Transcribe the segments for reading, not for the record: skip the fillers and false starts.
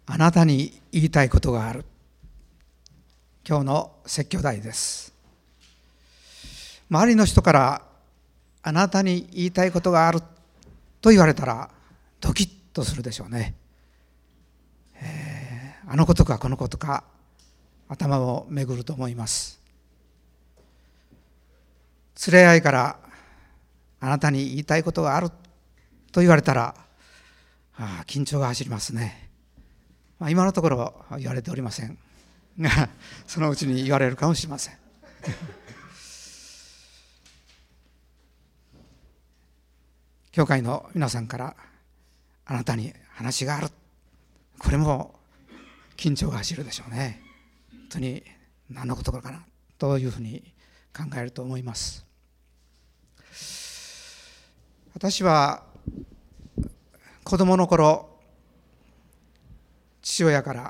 あなたに言いたいことがある。今日の説教題です。周りの人からあなたに言いたいことがあると言われたらドキッとするでしょうね。あのことかこのことか頭を巡ると思います。連れ合いからあなたに言いたいことがあると言われたら緊張が走りますね。今のところ言われておりませんが、そのうちに言われるかもしれません。教会の皆さんからあなたに話がある、これも緊張が走るでしょうね。本当に何のことかなというふうに考えると思います。私は子供の頃、父親から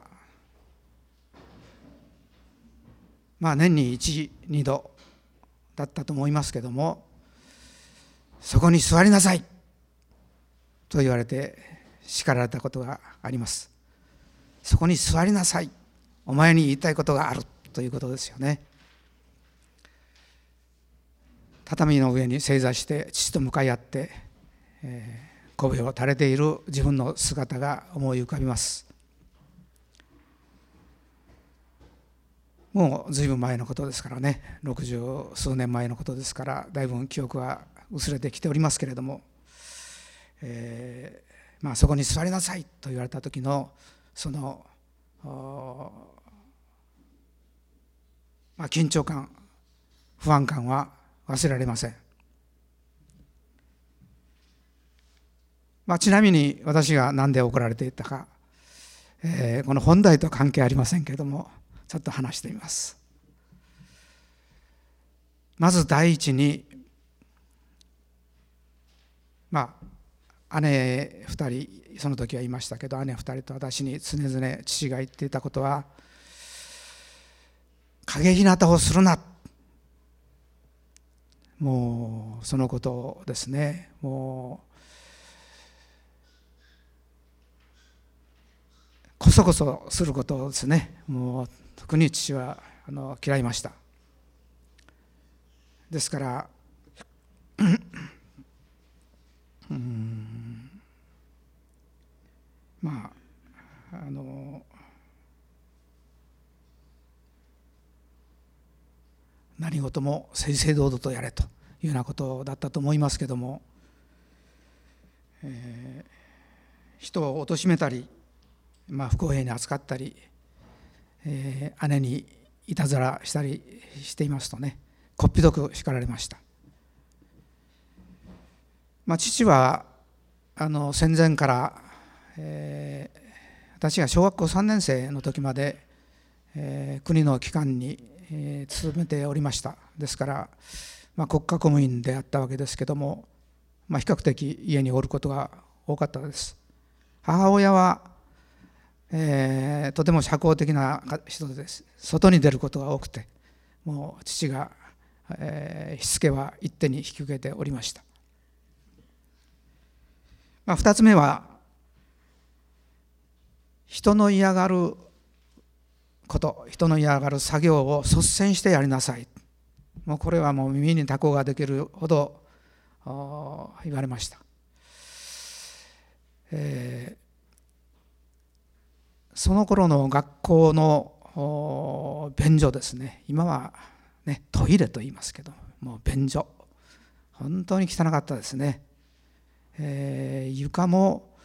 年に1、2度だったと思いますけども、そこに座りなさいと言われて叱られたことがあります。そこに座りなさい、お前に言いたいことがあるということですよね。畳の上に正座して父と向かい合って、首を垂れている自分の姿が思い浮かびます。もう随分前のことですからね、60数年前のことですから、だいぶ記憶は薄れてきておりますけれども、そこに座りなさいと言われた時のその緊張感、不安感は忘れられません。ちなみに私が何で怒られていたか、この本題とは関係ありませんけれども、ちょっと話してみます。まず第一に、姉2人、その時はいましたけど、姉2人と私に常々父が言っていたことは、影ひなたをするな、もうそのことですね。もうこそこそすることをですね、もう特に父は嫌いました。ですから何事も正々堂々とやれというようなことだったと思いますけども、人を貶めたり、不公平に扱ったり、姉にいたずらしたりしていますとね、こっぴどく叱られました。父は戦前から、私が小学校3年生の時まで、国の機関に、勤めておりました。ですから、国家公務員であったわけですけども、比較的家におることが多かったです。母親は、とても社交的な人です。外に出ることが多くて、もう父が、しつけは一手に引き受けておりました。2つ目は、人の嫌がること、人の嫌がる作業を率先してやりなさい。もうこれはもう耳にタコができるほど言われました。その頃の学校の便所ですね、今はねトイレと言いますけど、もう便所本当に汚かったですね。床も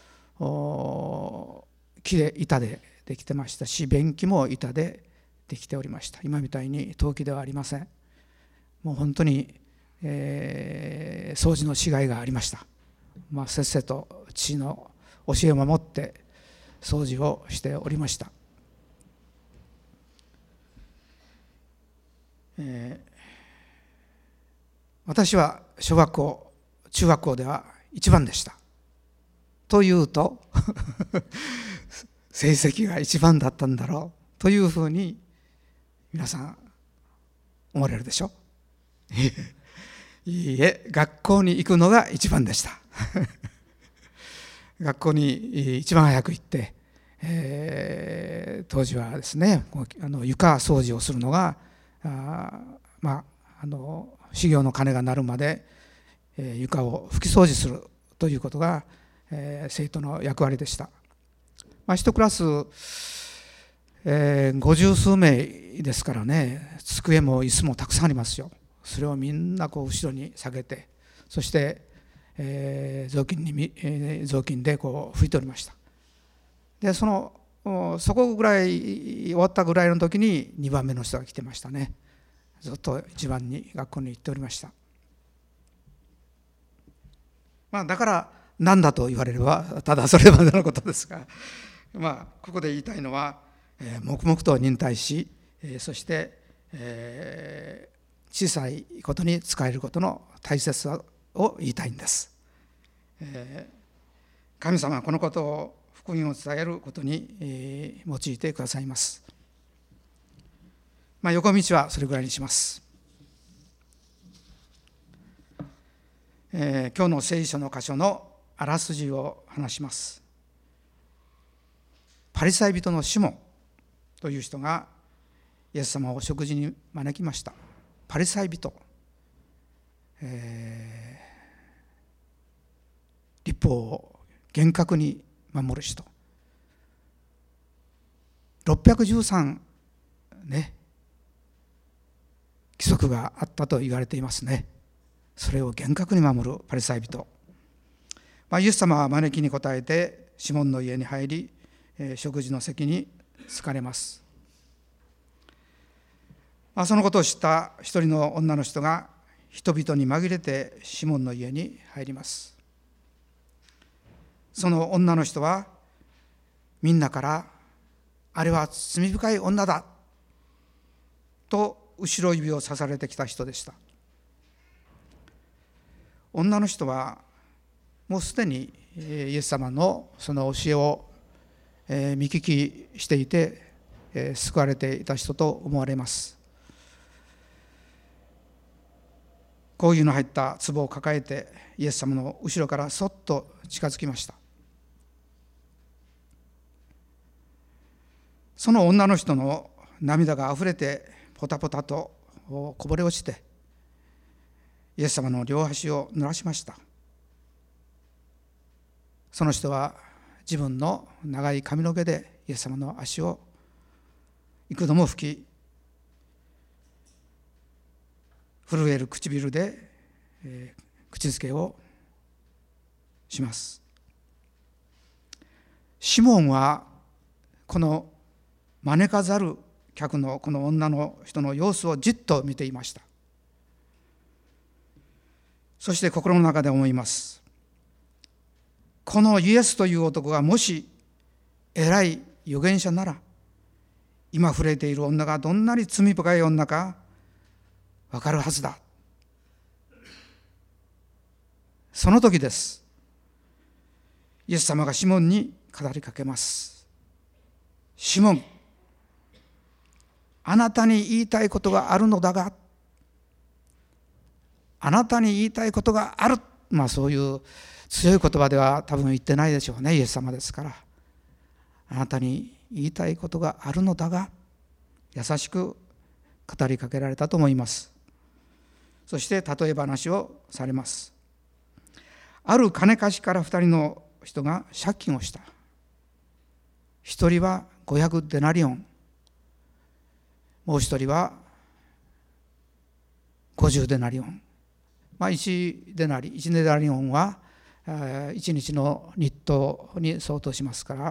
木で板でできてましたし、便器も板でできておりました。今みたいに陶器ではありません。もう本当に、掃除のしがいがありました。せっせと父の教えを守って掃除をしておりました。私は小学校、中学校では一番でした。というと成績が一番だったんだろうというふうに皆さん思われるでしょ。いいえ、学校に行くのが一番でした。学校に一番早く行って、 当時はですね、床掃除をするのが修行の鐘が鳴るまで、床を拭き掃除するということが、生徒の役割でした。一クラス、50数名ですからね、机も椅子もたくさんありますよ。それをみんな後ろに下げて、そして、雑巾で拭いておりました。でそこぐらい終わったぐらいの時に2番目の人が来てましたね。ずっと一番に学校に行っておりました。だから何だと言われればただそれまでのことですが、ここで言いたいのは、黙々と忍耐し、そして、小さいことに使えることの大切さを言いたいんです。神様はこのことを福音を伝えることに、用いてくださいます。横道はそれぐらいにします。今日の聖書の箇所のあらすじを話します。パリサイ人のシモンという人がイエス様を食事に招きました。パリサイ人、律法を厳格に守る人、613ね、規則があったと言われていますね。それを厳格に守るパリサイ人、イエス様は招きに応えてシモンの家に入り、食事の席に着かれます。そのことを知った一人の女の人が人々に紛れてシモンの家に入ります。その女の人はみんなからあれは罪深い女だと後ろ指をさされてきた人でした。女の人はもうすでにイエス様のその教えを見聞きしていて救われていた人と思われます。香油の入った壺を抱えてイエス様の後ろからそっと近づきました。その女の人の涙があふれてポタポタとこぼれ落ちてイエス様の両端を濡らしました。その人は自分の長い髪の毛でイエス様の足を幾度も拭き、震える唇で、口づけをします。シモンはこの招かざる客のこの女の人の様子をじっと見ていました。そして心の中で思います。このイエスという男がもし偉い預言者なら、今触れている女がどんなに罪深い女か分かるはずだ。その時です。イエス様がシモンに語りかけます。シモン、あなたに言いたいことがあるのだが、あなたに言いたいことがある。そういう強い言葉では多分言ってないでしょうね。イエス様ですから。あなたに言いたいことがあるのだが、優しく語りかけられたと思います。そして例え話をされます。ある金貸しから2人の人が借金をした。1人は500デナリオン、もう1人は50デナリオン。1デナリオンは1日の日当に相当しますから、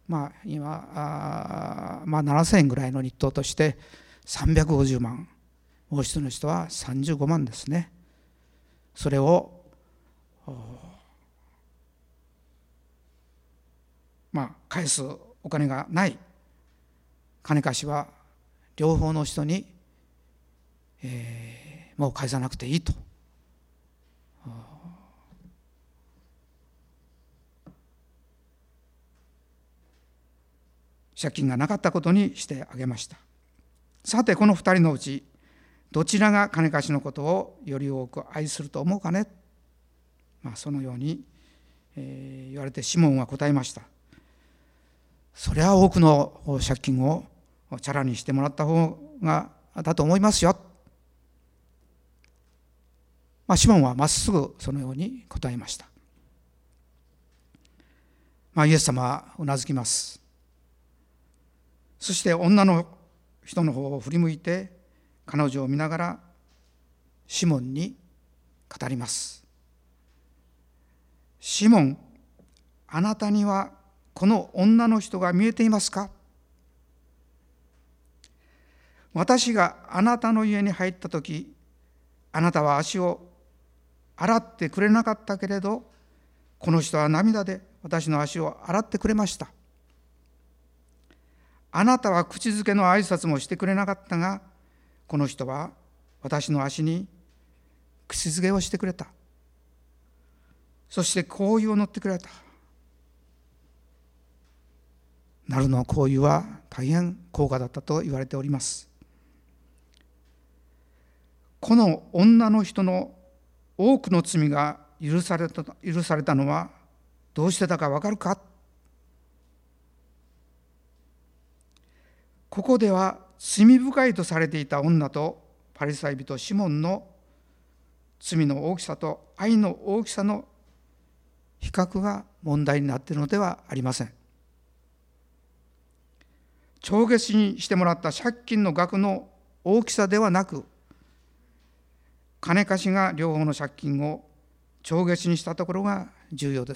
今7000円ぐらいの日当として350万、もう一人の人は35万ですね。それを返すお金がない金貸しは両方の人に、もう返さなくていいと借金がなかったことにしてあげました。さてこの2人のうちどちらが金貸しのことをより多く愛すると思うかね。そのように、言われてシモンは答えました。 それは多くの借金をチャラにしてもらった方がだと思いますよ。シモンはまっすぐそのように答えました。イエス様はうなずきます。そして女の人の方を振り向いて彼女を見ながらシモンに語ります。シモン、あなたにはこの女の人が見えていますか？私があなたの家に入ったとき、あなたは足を洗ってくれなかったけれど、この人は涙で私の足を洗ってくれました。あなたは口づけの挨拶もしてくれなかったが、この人は私の足に口づけをしてくれた。そして香油を塗ってくれた。ナルの香油は大変高価だったと言われております。この女の人の多くの罪が許されたのはどうしてだかわかるか？ここでは罪深いとされていた女とパリサイ人シモンの罪の大きさと愛の大きさの比較が問題になっているのではありません。帳消しにしてもらった借金の額の大きさではなく、金貸しが両方の借金を帳消しにしたところが重要です。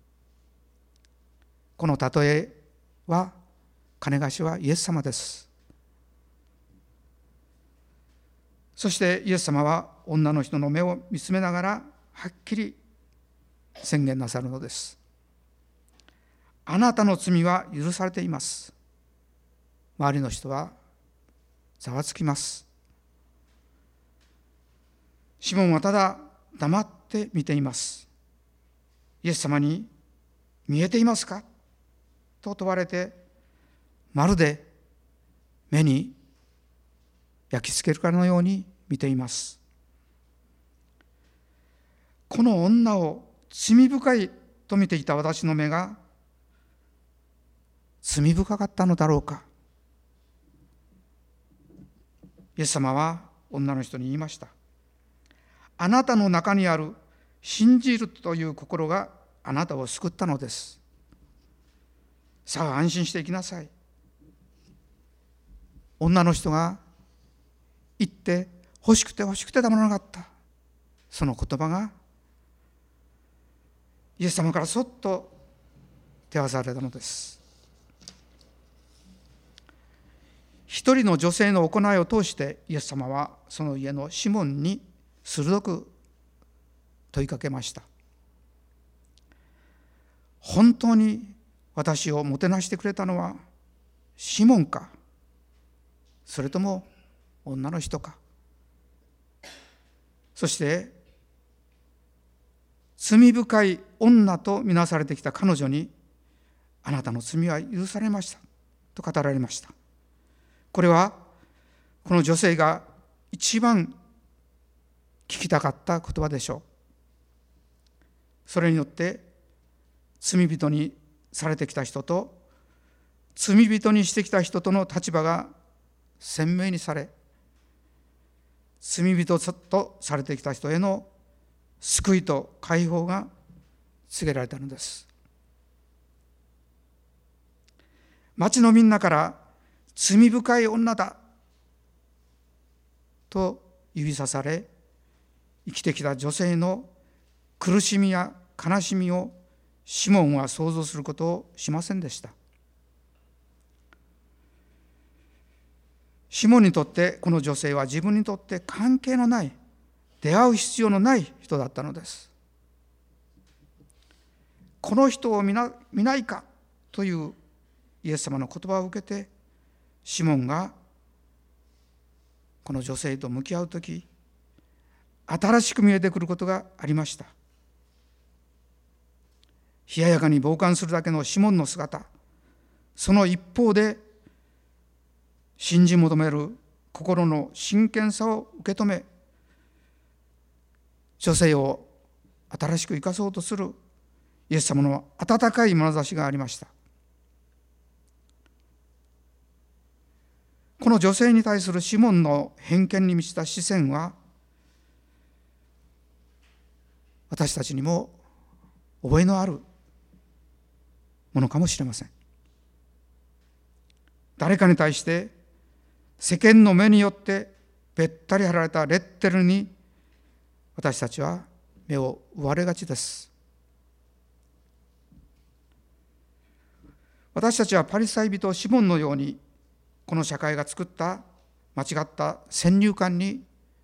この例えは、金貸しはイエス様です。そしてイエス様は女の人の目を見つめながらはっきり宣言なさるのです。あなたの罪は許されています。周りの人はざわつきます。シモンはただ黙って見ています。イエス様に見えていますかと問われて、まるで目に焼き付けるかのように見ています。この女を罪深いと見ていた私の目が罪深かったのだろうか。イエス様は女の人に言いました。あなたの中にある信じるという心があなたを救ったのです。さあ安心していきなさい。女の人が言って欲しくてたまらなかったその言葉がイエス様からそっと手渡されたのです。一人の女性の行いを通してイエス様はその家のシモンに鋭く問いかけました。本当に私をもてなしてくれたのはシモンか、それとも女の人か。そして罪深い女とみなされてきた彼女に、あなたの罪は許されましたと語られました。これはこの女性が一番聞きたかった言葉でしょう。それによって罪人にされてきた人と罪人にしてきた人との立場が鮮明にされ、罪人とされてきた人への救いと解放が告げられたのです。町のみんなから罪深い女だと指さされ、生きてきた女性の苦しみや悲しみをシモンは想像することをしませんでした。シモンにとってこの女性は自分にとって関係のない、出会う必要のない人だったのです。この人を見ないかというイエス様の言葉を受けて、シモンがこの女性と向き合うとき、新しく見えてくることがありました。冷ややかに傍観するだけのシモンの姿、その一方で信じ求める心の真剣さを受け止め、女性を新しく生かそうとするイエス様の温かい眼差しがありました。 この女性に対するシモンの偏見に満ちた視線は、私たちにも覚えのあるものかもしれません。誰かに対して世間の目によってべったり貼られたレッテルに私たちは目を奪われがちです。私たちはパリサイ人シモンのように、この社会が作った間違った先入観に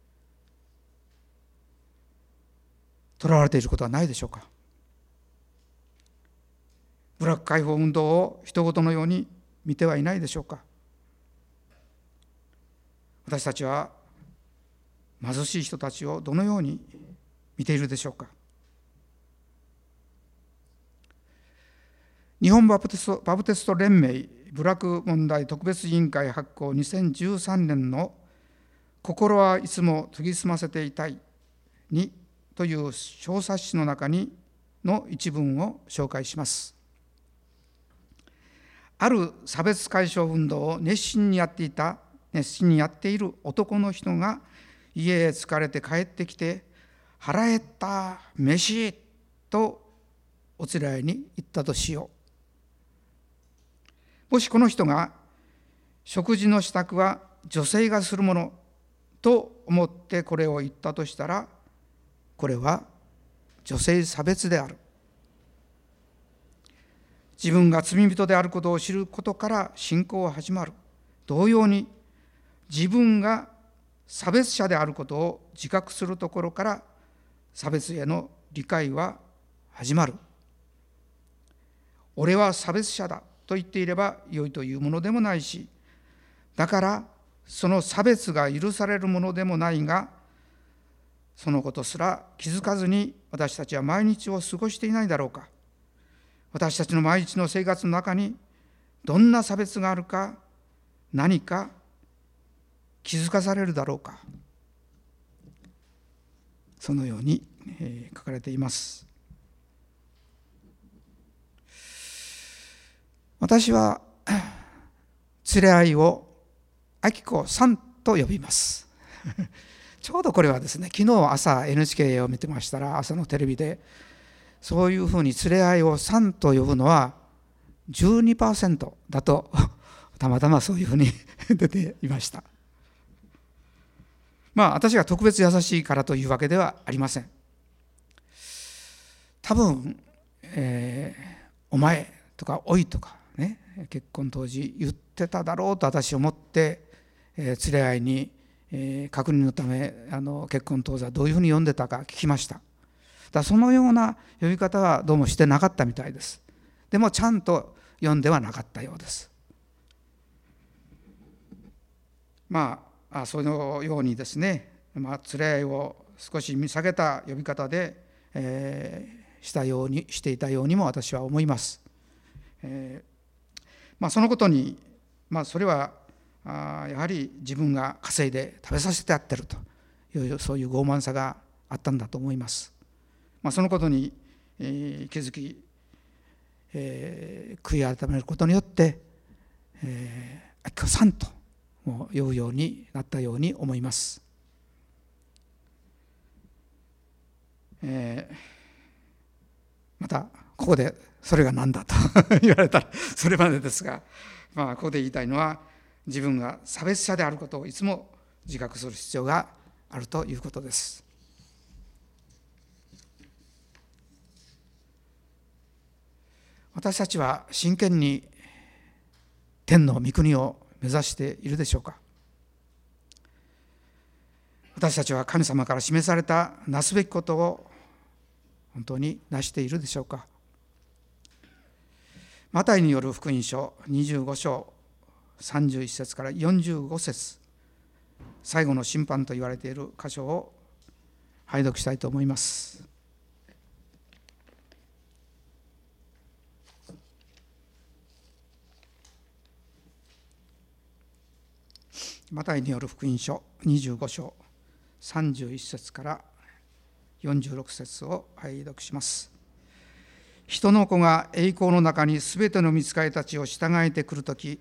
とらわれていることはないでしょうか。ブラック解放運動を人事のように見てはいないでしょうか。私たちは貧しい人たちをどのように見ているでしょうか。日本バプテスト連盟部落問題特別委員会発行2013年の心はいつも研ぎ澄ませていたいにという小冊子の中にの一文を紹介します。ある差別解消運動を熱心にやっている男の人が家へ疲れて帰ってきて、腹減った飯とおつらいに言ったとしよう。もしこの人が食事の支度は女性がするものと思ってこれを言ったとしたら、これは女性差別である。自分が罪人であることを知ることから信仰は始まる。同様に自分が差別者であることを自覚するところから差別への理解は始まる。俺は差別者だと言っていれば良いというものでもないし、だからその差別が許されるものでもないが、そのことすら気づかずに私たちは毎日を過ごしていないだろうか。私たちの毎日の生活の中にどんな差別があるか、何か気づかされるだろうか。そのように書かれています。私は連れ合いを明子さんと呼びますちょうどこれはですね、昨日朝 NHK を見てましたら、朝のテレビでそういうふうに連れ合いをさんと呼ぶのは 12% だとたまたまそういうふうに出ていました。私が特別優しいからというわけではありません。多分、お前とかおいとかね、結婚当時言ってただろうと私思って、連れ合いに、確認のため結婚当時はどういうふうに呼んでたか聞きました。そのような呼び方はどうもしてなかったみたいです。でもちゃんと呼んではなかったようです。そのようにですね、連れ合いを少し見下げた呼び方で、していたようにも私は思います。そのことに、それはやはり自分が稼いで食べさせてやってるという、そういう傲慢さがあったんだと思います。そのことに、気づき、悔い改めることによって、明子さんと呼ぶようになったように思います。またここでそれが何だと言われたらそれまでですが、ここで言いたいのは、自分が差別者であることをいつも自覚する必要があるということです。私たちは真剣に天の御国を目指しているでしょうか。私たちは神様から示されたなすべきことを本当になしているでしょうか。マタイによる福音書25章31節から45節、最後の審判と言われている箇所を拝読したいと思います。マタイによる福音書25章31節から46節を拝読します。人の子が栄光の中にすべての御使いたちを従えてくるとき、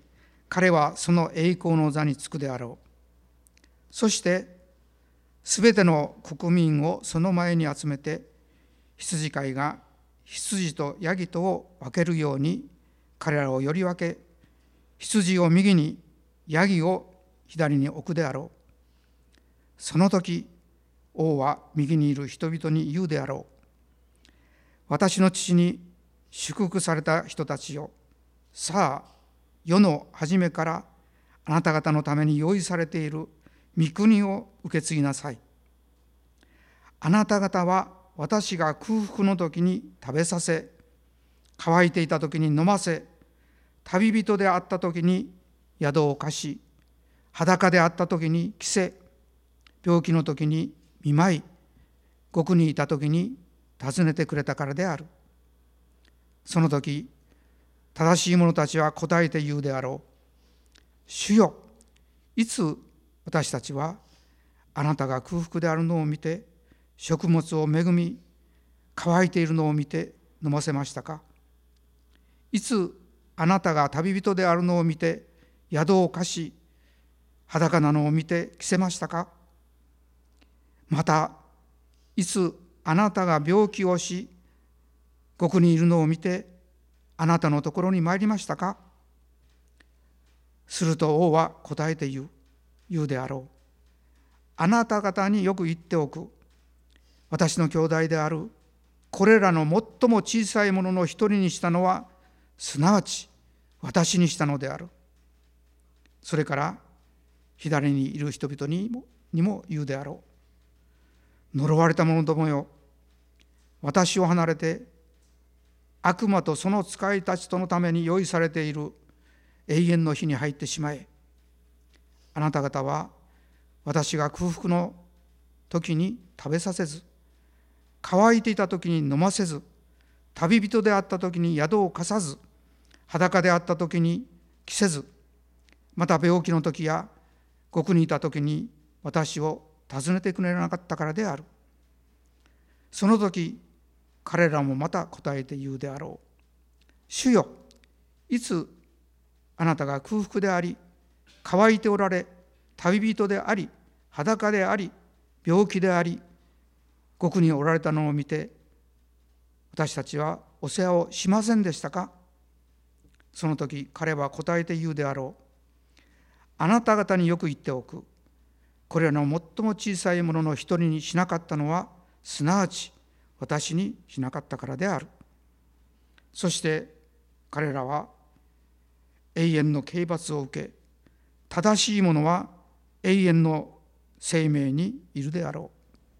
彼はその栄光の座につくであろう。そしてすべての国民をその前に集めて、羊飼いが羊とヤギとを分けるように彼らをより分け、羊を右にヤギを左に置くであろう。その時王は右にいる人々に言うであろう。私の父に祝福された人たちよ、さあ世の初めからあなた方のために用意されている御国を受け継ぎなさい。あなた方は私が空腹の時に食べさせ、乾いていた時に飲ませ、旅人であった時に宿を貸し、裸であった時に着せ、病気の時に見舞い、獄にいた時に訪ねてくれたからである。その時正しい者たちは答えて言うであろう。主よ、いつ私たちはあなたが空腹であるのを見て、食物を恵み、乾いているのを見て飲ませましたか。いつあなたが旅人であるのを見て宿を貸し、裸なのを見て着せましたか。またいつあなたが病気をし、獄にいるのを見てあなたのところに参りましたか。すると王は答えて言うであろう。あなた方によく言っておく。私の兄弟であるこれらの最も小さいものの一人にしたのは、すなわち私にしたのである。それから左にいる人々にも言うであろう。呪われた者どもよ、私を離れて悪魔とその使いたちとのために用意されている永遠の火に入ってしまえ。あなた方は私が空腹の時に食べさせず、乾いていた時に飲ませず、旅人であった時に宿を貸さず、裸であった時に着せず、また病気の時や獄にいた時に私を訪ねてくれなかったからである。その時彼らもまた答えて言うであろう。主よ、いつあなたが空腹であり、乾いておられ、旅人であり、裸であり、病気であり、獄におられたのを見て、私たちはお世話をしませんでしたか。その時彼は答えて言うであろう。あなた方によく言っておく。これらの最も小さいものの一人にしなかったのは、すなわち私にしなかったからである。そして彼らは永遠の刑罰を受け、正しい者は永遠の生命にいるであろう。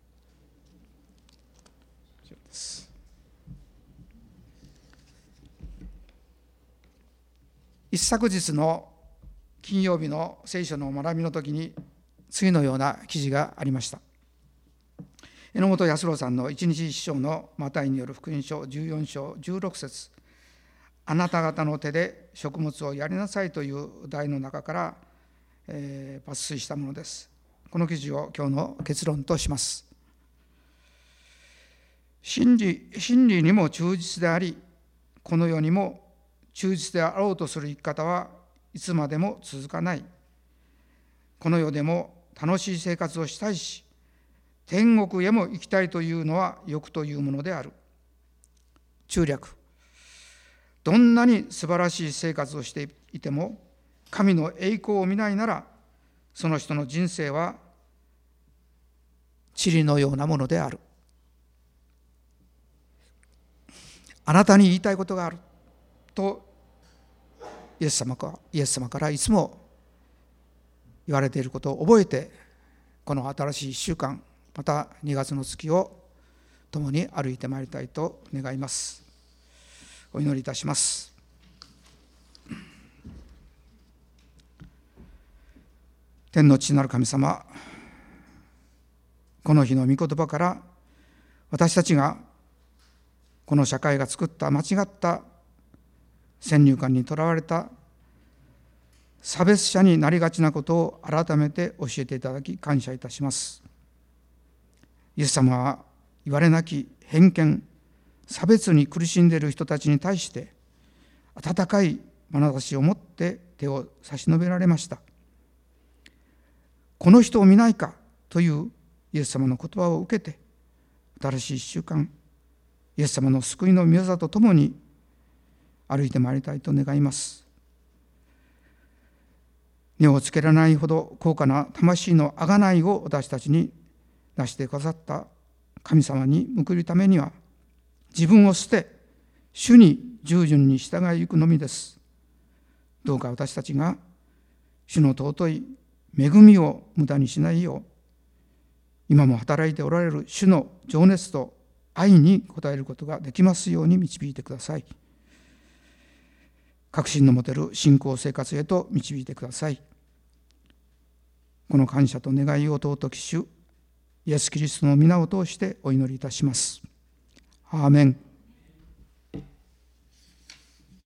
一昨日の金曜日の聖書の学びの時に次のような記事がありました。榎本康郎さんの一日一章のマタイによる福音書14章16節、あなた方の手で食物をやりなさいという題の中から、抜粋したものです。この記事を今日の結論とします。真理にも忠実であり、この世にも忠実であろうとする生き方はいつまでも続かない。この世でも楽しい生活をしたいし、天国へも行きたいというのは欲というものである。中略。どんなに素晴らしい生活をしていても、神の栄光を見ないなら、その人の人生は塵のようなものである。あなたに言いたいことがあるとイエス様からいつも言われていることを覚えて、この新しい1週間、また2月の月を共に歩いてまいりたいと願います。お祈りいたします。天の父なる神様、この日の御言葉から私たちがこの社会が作った間違った先入観にとらわれた差別者になりがちなことを改めて教えていただき感謝いたします。イエス様は言われなき偏見、差別に苦しんでいる人たちに対して温かい眼差しを持って手を差し伸べられました。この人を見ないかというイエス様の言葉を受けて、新しい1週間、イエス様の救いの御業とともに歩いてまいりたいと願います。値をつけられないほど高価な魂の贖いを私たちに出してくださった神様に報るためには、自分を捨て、主に従順に従い行くのみです。どうか私たちが主の尊い恵みを無駄にしないよう、今も働いておられる主の情熱と愛に応えることができますように導いてください。確信の持てる信仰生活へと導いてください。この感謝と願いを尊き主イエス・キリストの皆を通してお祈りいたします。アーメン。